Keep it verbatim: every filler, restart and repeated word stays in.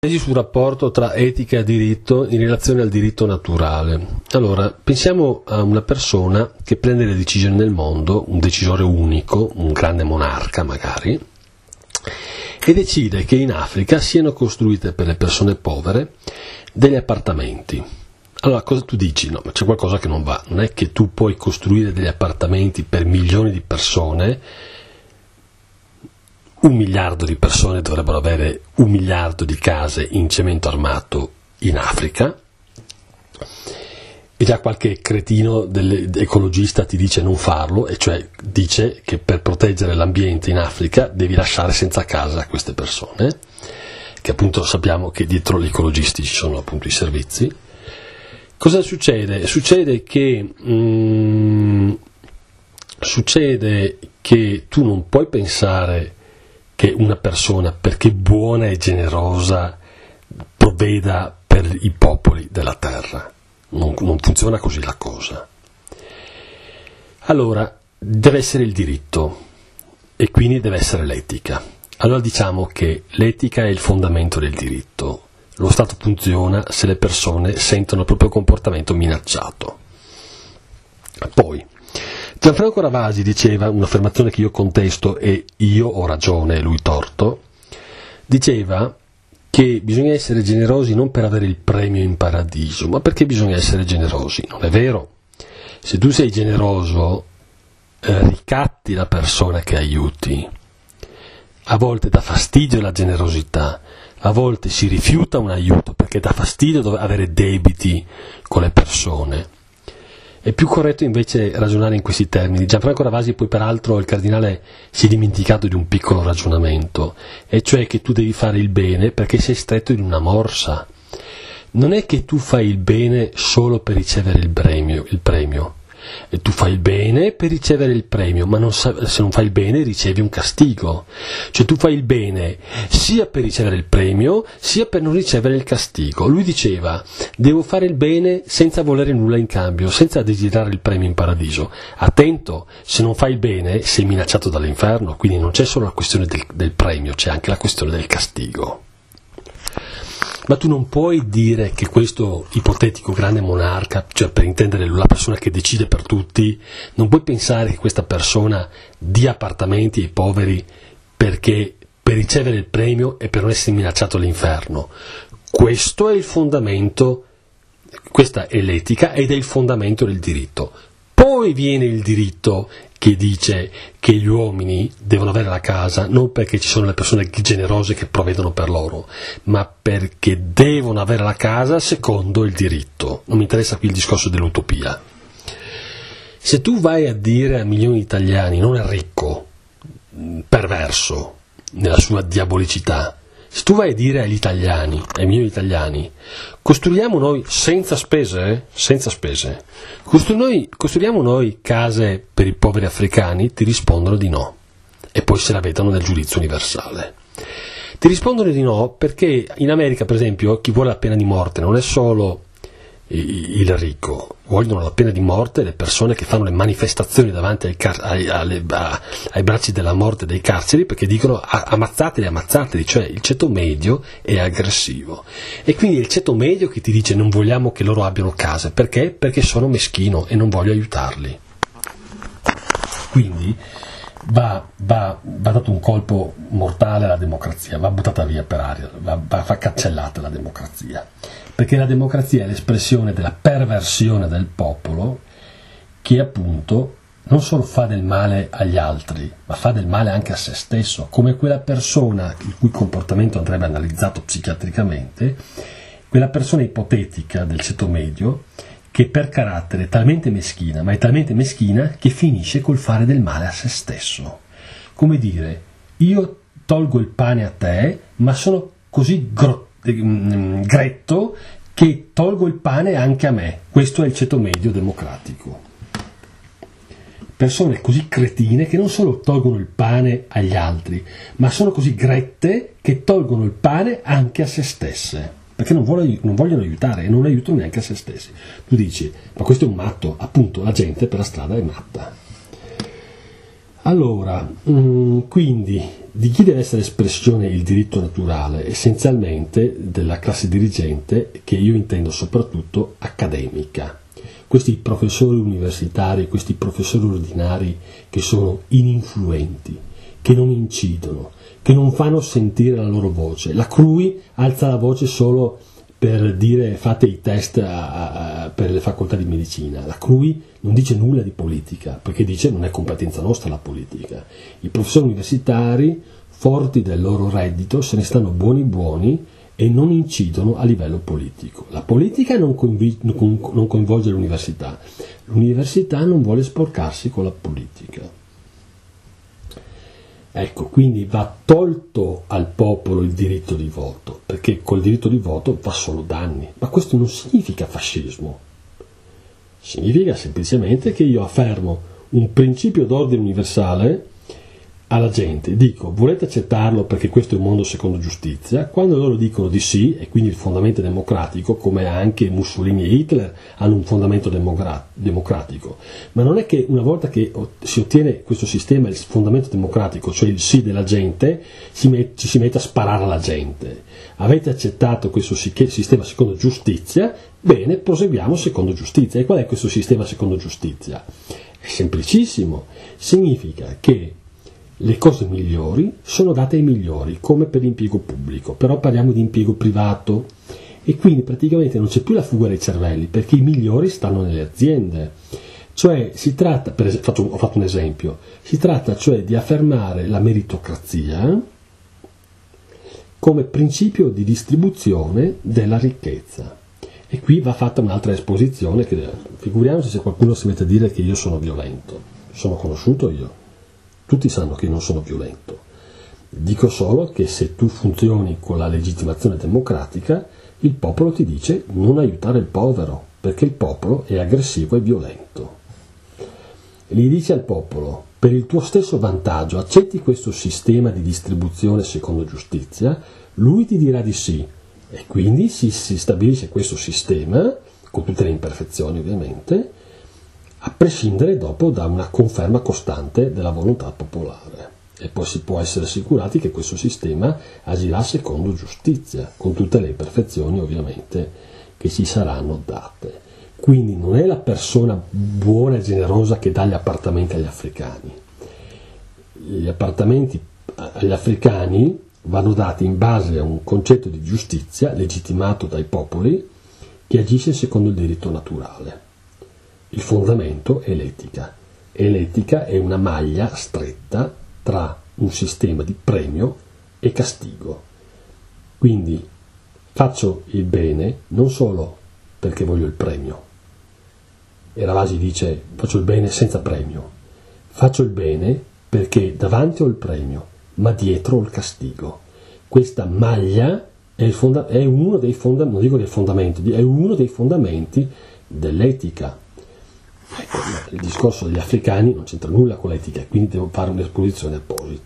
sul rapporto tra etica e diritto in relazione al diritto naturale. Allora, pensiamo a una persona che prende le decisioni nel mondo, un decisore unico, un grande monarca magari, e decide che in Africa siano costruite per le persone povere degli appartamenti. Allora, cosa tu dici? No, ma c'è qualcosa che non va. Non è che tu puoi costruire degli appartamenti per milioni di persone. Un miliardo di persone dovrebbero avere un miliardo di case in cemento armato in Africa, e già qualche cretino ecologista ti dice non farlo, e cioè dice che per proteggere l'ambiente in Africa devi lasciare senza casa queste persone, che appunto sappiamo che dietro gli ecologisti ci sono appunto i servizi. Cosa succede? Succede che mm, succede che tu non puoi pensare che una persona, perché buona e generosa, provveda per i popoli della terra. Non, non funziona così la cosa. Allora, deve essere il diritto e quindi deve essere l'etica. Allora diciamo che l'etica è il fondamento del diritto. Lo Stato funziona se le persone sentono il proprio comportamento minacciato. Poi, Gianfranco Ravasi diceva, un'affermazione che io contesto e io ho ragione e lui torto, diceva che bisogna essere generosi non per avere il premio in paradiso, ma perché bisogna essere generosi. Non è vero. Se tu sei generoso, eh, ricatti la persona che aiuti. A volte dà fastidio la generosità, a volte si rifiuta un aiuto perché dà fastidio avere debiti con le persone. È più corretto invece ragionare in questi termini. Gianfranco Ravasi poi peraltro il cardinale si è dimenticato di un piccolo ragionamento, e cioè che tu devi fare il bene perché sei stretto in una morsa. Non è che tu fai il bene solo per ricevere il premio, il premio. E tu fai il bene per ricevere il premio, ma non sa- se non fai il bene ricevi un castigo. Cioè tu fai il bene sia per ricevere il premio sia per non ricevere il castigo. Lui diceva: devo fare il bene senza volere nulla in cambio, senza desiderare il premio in paradiso. Attento, se non fai il bene sei minacciato dall'inferno, quindi non c'è solo la questione del, del premio, c'è anche la questione del castigo. Ma tu non puoi dire che questo ipotetico grande monarca, cioè per intendere la persona che decide per tutti, non puoi pensare che questa persona dia appartamenti ai poveri perché per ricevere il premio e per non essere minacciato all'inferno. Questo è il fondamento, questa è l'etica ed è il fondamento del diritto. Poi viene il diritto che dice che gli uomini devono avere la casa non perché ci sono le persone generose che provvedono per loro, ma perché devono avere la casa secondo il diritto. Non mi interessa qui il discorso dell'utopia. Se tu vai a dire a milioni di italiani non è ricco, perverso nella sua diabolicità, se tu vai a dire agli italiani, ai milioni di italiani, costruiamo noi senza spese, eh? senza spese, costru- noi, costruiamo noi case per i poveri africani, ti rispondono di no, e poi se la vedono nel giudizio universale. Ti rispondono di no perché in America, per esempio, chi vuole la pena di morte non è solo il ricco, vogliono la pena di morte le persone che fanno le manifestazioni davanti ai, car- ai, alle, a, ai bracci della morte dei carceri, perché dicono ammazzateli, ammazzateli, cioè il ceto medio è aggressivo, e quindi è il ceto medio che ti dice non vogliamo che loro abbiano case, perché? Perché sono meschino e non voglio aiutarli. Quindi va, va, va dato un colpo mortale alla democrazia, va buttata via per aria, va, va, va cancellata la democrazia. Perché la democrazia è l'espressione della perversione del popolo che appunto non solo fa del male agli altri, ma fa del male anche a se stesso, come quella persona il cui comportamento andrebbe analizzato psichiatricamente, quella persona ipotetica del ceto medio che per carattere è talmente meschina, ma è talmente meschina che finisce col fare del male a se stesso. Come dire, io tolgo il pane a te, ma sono così grottesco, gretto che tolgo il pane anche a me. Questo è il ceto medio democratico. Persone così cretine che non solo tolgono il pane agli altri, ma sono così grette che tolgono il pane anche a se stesse, perché non, vuole, non vogliono aiutare e non aiutano neanche a se stessi. Tu dici, ma questo è un matto. Appunto, la gente per la strada è matta. Allora, mh, quindi Di chi deve essere espressione il diritto naturale? Essenzialmente della classe dirigente, che io intendo soprattutto accademica. Questi professori universitari, questi professori ordinari che sono ininfluenti, che non incidono, che non fanno sentire la loro voce. La C R U I alza la voce solo per dire fate i test a, a, per le facoltà di medicina. La C R U I non dice nulla di politica, perché dice non è competenza nostra la politica. I professori universitari, forti del loro reddito, se ne stanno buoni buoni e non incidono a livello politico. La politica non, coinvi- non coinvolge l'università, l'università non vuole sporcarsi con la politica. Ecco, quindi va tolto al popolo il diritto di voto, perché col diritto di voto va solo danni. Ma questo non significa fascismo, significa semplicemente che io affermo un principio d'ordine universale alla gente, dico volete accettarlo perché questo è un mondo secondo giustizia. Quando loro dicono di sì, e quindi il fondamento democratico, come anche Mussolini e Hitler hanno un fondamento demogra- democratico, ma non è che una volta che si ottiene questo sistema, il fondamento democratico, cioè il sì della gente, si met- ci si mette a sparare alla gente. Avete accettato questo sistema secondo giustizia, bene, proseguiamo secondo giustizia. E qual è questo sistema secondo giustizia? È semplicissimo, significa che le cose migliori sono date ai migliori, come per l'impiego pubblico, però parliamo di impiego privato e quindi praticamente non c'è più la fuga dei cervelli, perché i migliori stanno nelle aziende. Cioè si tratta, per esempio, faccio, ho fatto un esempio, si tratta cioè di affermare la meritocrazia come principio di distribuzione della ricchezza. E qui va fatta un'altra esposizione, che figuriamoci se qualcuno si mette a dire che io sono violento. Sono conosciuto io. Tutti sanno che non sono violento. Dico solo che se tu funzioni con la legittimazione democratica, il popolo ti dice non aiutare il povero, perché il popolo è aggressivo e violento. Gli dice al popolo, per il tuo stesso vantaggio accetti questo sistema di distribuzione secondo giustizia? Lui ti dirà di sì, e quindi si, si stabilisce questo sistema, con tutte le imperfezioni ovviamente, a prescindere dopo da una conferma costante della volontà popolare. E poi si può essere assicurati che questo sistema agirà secondo giustizia, con tutte le imperfezioni ovviamente che ci saranno date. Quindi non è la persona buona e generosa che dà gli appartamenti agli africani. Gli appartamenti agli africani vanno dati in base a un concetto di giustizia legittimato dai popoli che agisce secondo il diritto naturale. Il fondamento è l'etica, e l'etica è una maglia stretta tra un sistema di premio e castigo. Quindi faccio il bene non solo perché voglio il premio, e Ravasi dice faccio il bene senza premio, faccio il bene perché davanti ho il premio, ma dietro ho il castigo. Questa maglia è, il fonda- è uno dei fondamenti, non dico dei fondamenti, è uno dei fondamenti dell'etica. Ecco, il discorso degli africani non c'entra nulla con l'etica, quindi devo fare un'esposizione apposita.